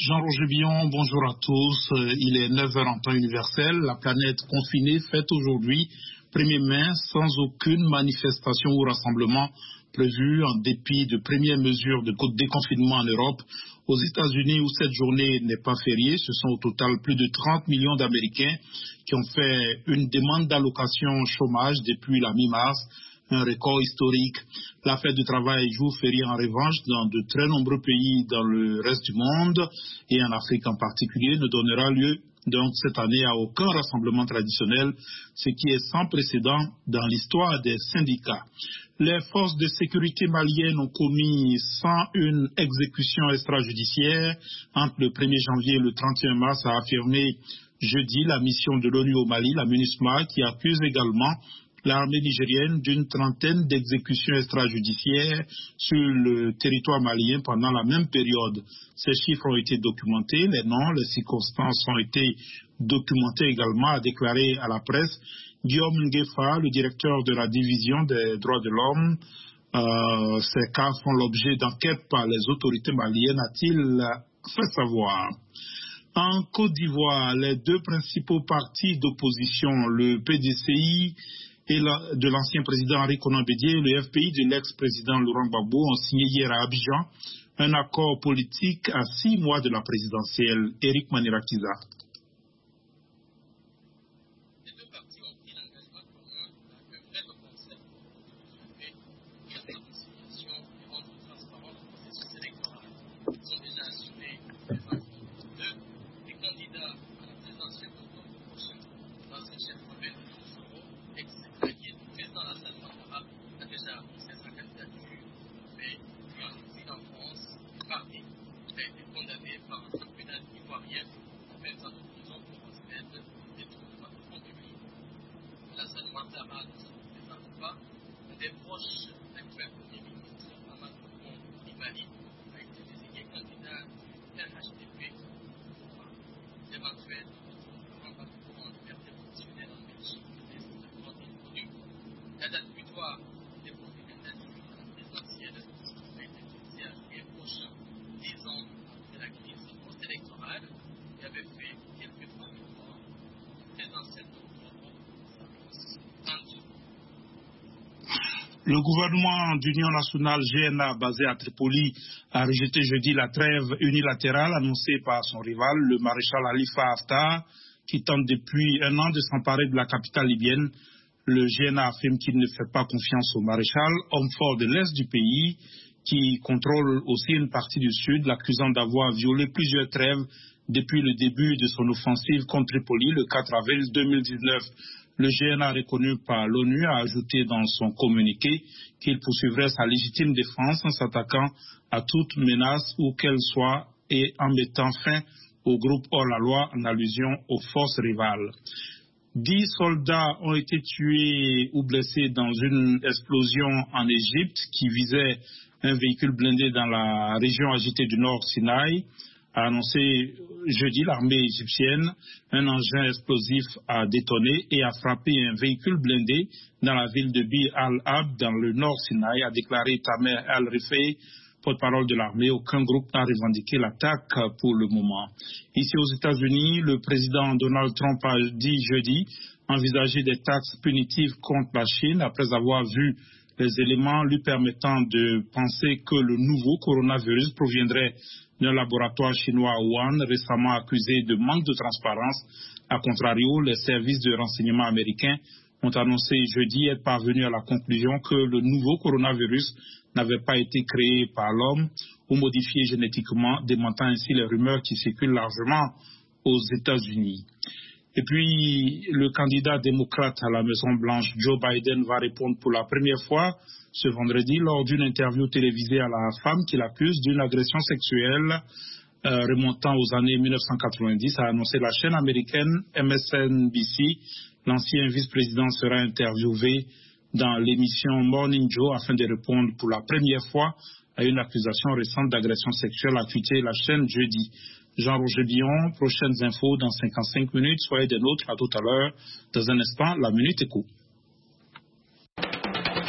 Jean-Roger Billon, bonjour à tous. Il est 9 heures en temps universel. La planète confinée fête aujourd'hui 1er mai sans aucune manifestation ou rassemblement prévu en dépit de premières mesures de déconfinement en Europe. Aux États-Unis où cette journée n'est pas fériée, ce sont au total plus de 30 millions d'Américains qui ont fait une demande d'allocation chômage depuis la mi-mars. Un record historique. La fête du travail jour férié en revanche dans de très nombreux pays dans le reste du monde et en Afrique en particulier ne donnera lieu donc cette année à aucun rassemblement traditionnel, ce qui est sans précédent dans l'histoire des syndicats. Les forces de sécurité maliennes ont commis 101 exécutions extrajudiciaires entre le 1er janvier et le 31 mars, a affirmé jeudi la mission de l'ONU au Mali, la MINUSMA, qui accuse également l'armée nigérienne d'une trentaine d'exécutions extrajudiciaires sur le territoire malien pendant la même période. Ces chiffres ont été documentés, les noms, les circonstances ont été documentées également, a déclaré à la presse Guillaume Nguefa, le directeur de la division des droits de l'homme. Ces cas font l'objet d'enquêtes par les autorités maliennes, a-t-il fait savoir. En Côte d'Ivoire, les deux principaux partis d'opposition, le PDCI et de l'ancien président Henri Konan Bédié et le FPI de l'ex-président Laurent Gbagbo ont signé hier à Abidjan un accord politique à 6 mois de la présidentielle. Éric Manirakiza. Le gouvernement d'Union nationale GNA basé à Tripoli a rejeté jeudi la trêve unilatérale annoncée par son rival, le maréchal Khalifa Haftar, qui tente depuis un an de s'emparer de la capitale libyenne. Le GNA affirme qu'il ne fait pas confiance au maréchal, homme fort de l'est du pays, qui contrôle aussi une partie du sud, l'accusant d'avoir violé plusieurs trêves depuis le début de son offensive contre Tripoli le 4 avril 2019. Le GNA reconnu par l'ONU a ajouté dans son communiqué qu'il poursuivrait sa légitime défense en s'attaquant à toute menace où qu'elle soit et en mettant fin au groupe hors-la-loi en allusion aux forces rivales. 10 soldats ont été tués ou blessés dans une explosion en Égypte qui visait un véhicule blindé dans la région agitée du Nord Sinaï. A annoncé jeudi l'armée égyptienne. Un engin explosif a détonné et a frappé un véhicule blindé dans la ville de Bir al-Abd dans le Nord Sinaï, a déclaré Tamer al-Rifai, porte-parole de l'armée. Aucun groupe n'a revendiqué l'attaque pour le moment. Ici aux États-Unis, le président Donald Trump a dit jeudi envisager des taxes punitives contre la Chine après avoir vu les éléments lui permettant de penser que le nouveau coronavirus proviendrait d'un laboratoire chinois à Wuhan, récemment accusé de manque de transparence. A contrario, les services de renseignement américains ont annoncé jeudi être parvenus à la conclusion que le nouveau coronavirus n'avait pas été créé par l'homme ou modifié génétiquement, démentant ainsi les rumeurs qui circulent largement aux États-Unis. Et puis, le candidat démocrate à la Maison-Blanche, Joe Biden, va répondre pour la première fois ce vendredi lors d'une interview télévisée à la femme qu'il accuse d'une agression sexuelle remontant aux années 1990, a annoncé la chaîne américaine MSNBC. L'ancien vice-président sera interviewé dans l'émission Morning Joe afin de répondre pour la première fois à une accusation récente d'agression sexuelle, a tweeté la chaîne jeudi. Jean-Roger Billon, prochaines infos dans 55 minutes. Soyez des nôtres, à tout à l'heure. Dans un instant, la Minute Éco.